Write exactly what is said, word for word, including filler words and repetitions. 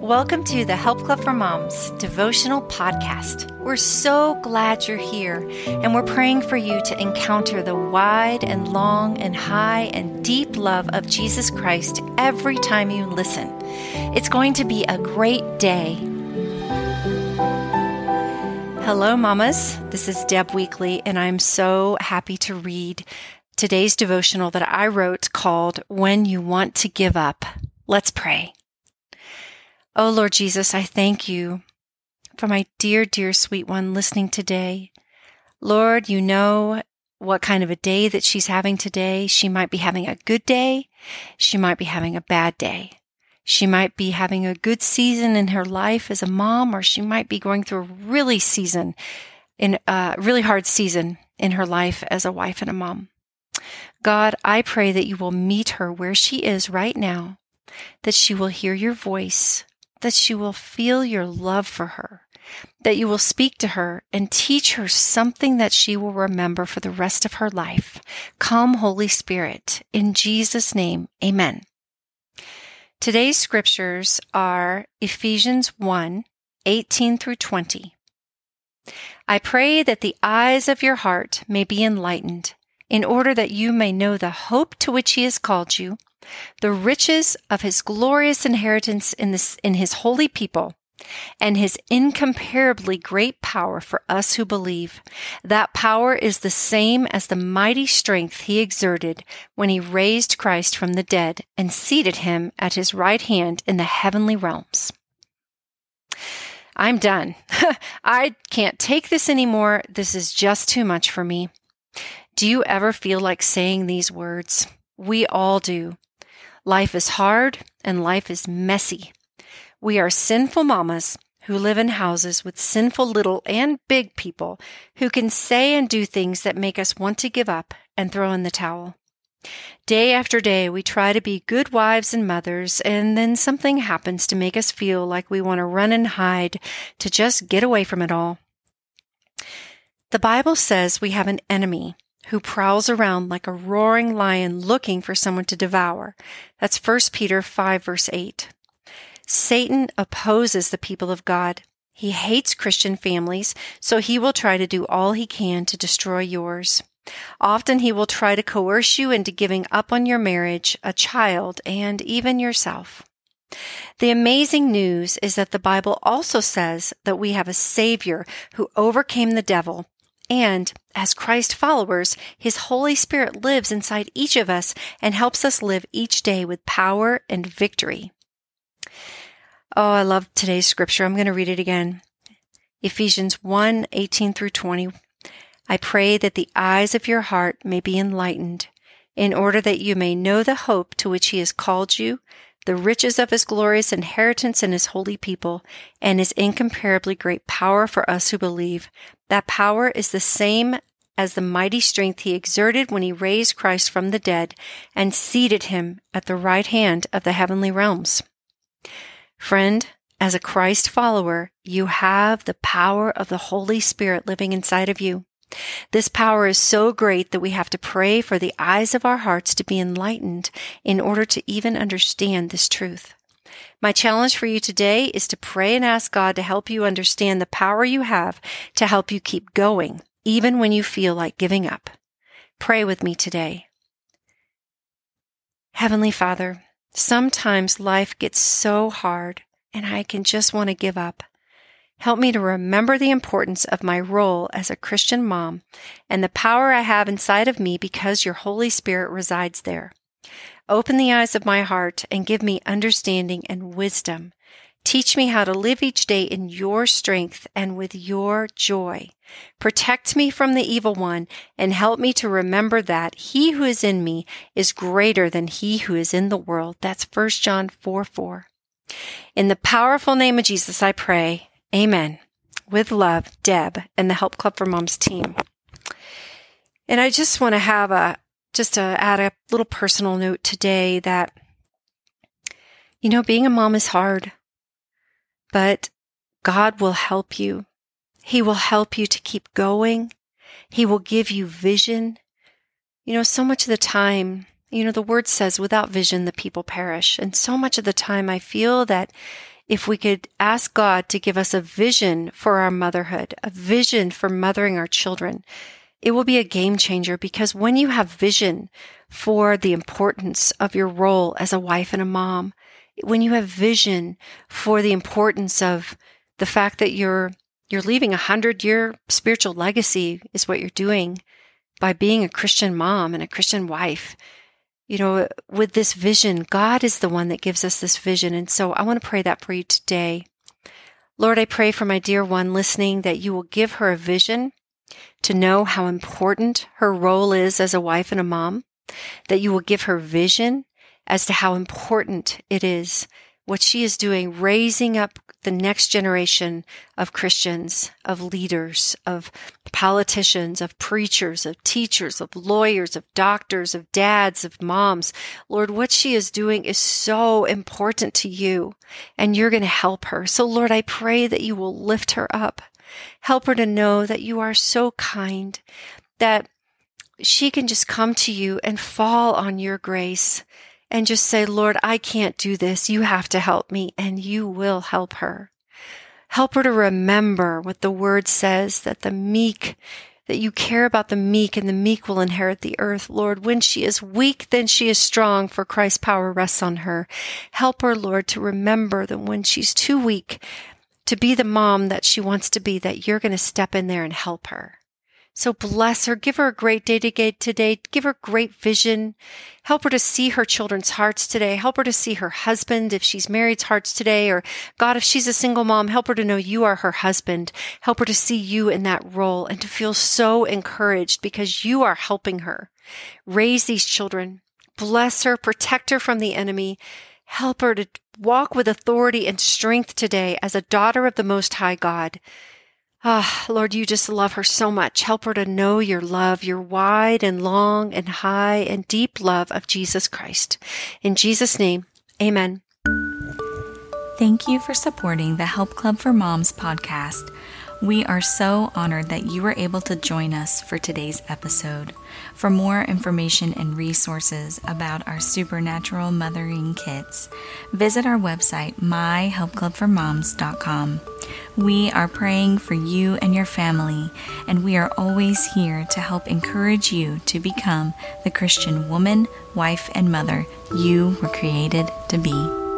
Welcome to the Help Club for Moms devotional podcast. We're so glad you're here, and we're praying for you to encounter the wide and long and high and deep love of Jesus Christ every time you listen. It's going to be a great day. Hello, mamas. This is Deb Weekly, and I'm so happy to read today's devotional that I wrote called When You Want to Give Up. Let's pray. Oh, Lord Jesus, I thank you for my dear, dear sweet one listening today. Lord, you know what kind of a day that she's having today. She might be having a good day. She might be having a bad day. She might be having a good season in her life as a mom, or she might be going through a really season, in a really hard season in her life as a wife and a mom. God, I pray that you will meet her where she is right now, that she will hear your voice, that she will feel your love for her, that you will speak to her and teach her something that she will remember for the rest of her life. Come, Holy Spirit, in Jesus' name, amen. Today's scriptures are Ephesians one, eighteen through twenty. I pray that the eyes of your heart may be enlightened, in order that you may know the hope to which he has called you, the riches of his glorious inheritance in this, in his holy people, and his incomparably great power for us who believe. That power is the same as the mighty strength he exerted when he raised Christ from the dead and seated him at his right hand in the heavenly realms. I'm done. I can't take this anymore. This is just too much for me. Do you ever feel like saying these words? We all do. Life is hard and life is messy. We are sinful mamas who live in houses with sinful little and big people who can say and do things that make us want to give up and throw in the towel. Day after day, we try to be good wives and mothers, and then something happens to make us feel like we want to run and hide to just get away from it all. The Bible says we have an enemy who prowls around like a roaring lion looking for someone to devour. That's First Peter five, verse eight. Satan opposes the people of God. He hates Christian families, so he will try to do all he can to destroy yours. Often he will try to coerce you into giving up on your marriage, a child, and even yourself. The amazing news is that the Bible also says that we have a Savior who overcame the devil. And as Christ followers, his Holy Spirit lives inside each of us and helps us live each day with power and victory. Oh, I love today's scripture. I'm going to read it again. Ephesians one, eighteen through twenty. I pray that the eyes of your heart may be enlightened, in order that you may know the hope to which he has called you, the riches of his glorious inheritance in his holy people, and his incomparably great power for us who believe. That power is the same as the mighty strength he exerted when he raised Christ from the dead and seated him at the right hand of the heavenly realms. Friend, as a Christ follower, you have the power of the Holy Spirit living inside of you. This power is so great that we have to pray for the eyes of our hearts to be enlightened in order to even understand this truth. My challenge for you today is to pray and ask God to help you understand the power you have to help you keep going, even when you feel like giving up. Pray with me today. Heavenly Father, sometimes life gets so hard and I can just want to give up. Help me to remember the importance of my role as a Christian mom and the power I have inside of me because your Holy Spirit resides there. Open the eyes of my heart and give me understanding and wisdom. Teach me how to live each day in your strength and with your joy. Protect me from the evil one and help me to remember that he who is in me is greater than he who is in the world. That's First John four, four. In the powerful name of Jesus, I pray. Amen. With love, Deb and the Help Club for Moms team. And I just want to have a, just to add a little personal note today that, you know, being a mom is hard, but God will help you. He will help you to keep going. He will give you vision. You know, so much of the time, you know, the word says, without vision, the people perish. And so much of the time I feel that if we could ask God to give us a vision for our motherhood, a vision for mothering our children, it will be a game changer, because when you have vision for the importance of your role as a wife and a mom, when you have vision for the importance of the fact that you're you're leaving a hundred-year spiritual legacy is what you're doing by being a Christian mom and a Christian wife. You know, with this vision, God is the one that gives us this vision. And so I want to pray that for you today. Lord, I pray for my dear one listening that you will give her a vision to know how important her role is as a wife and a mom, that you will give her vision as to how important it is what she is doing, raising up the next generation of Christians, of leaders, of politicians, of preachers, of teachers, of lawyers, of doctors, of dads, of moms. Lord, what she is doing is so important to you, and you're going to help her. So Lord, I pray that you will lift her up. Help her to know that you are so kind, that she can just come to you and fall on your grace and just say, Lord, I can't do this. You have to help me, and you will help her. Help her to remember what the word says, that the meek, that you care about the meek, and the meek will inherit the earth. Lord, when she is weak, then she is strong, for Christ's power rests on her. Help her, Lord, to remember that when she's too weak to be the mom that she wants to be, that you're going to step in there and help her. So bless her. Give her a great day today. Give her great vision. Help her to see her children's hearts today. Help her to see her husband, if she's married's hearts today. Or God, if she's a single mom, help her to know you are her husband. Help her to see you in that role and to feel so encouraged because you are helping her raise these children. Bless her. Protect her from the enemy. Help her to walk with authority and strength today as a daughter of the Most High God. Ah, Lord, you just love her so much. Help her to know your love, your wide and long and high and deep love of Jesus Christ. In Jesus' name, amen. Thank you for supporting the Help Club for Moms podcast. We are so honored that you were able to join us for today's episode. For more information and resources about our supernatural mothering kits, visit our website, my help club for moms dot com. We are praying for you and your family, and we are always here to help encourage you to become the Christian woman, wife, and mother you were created to be.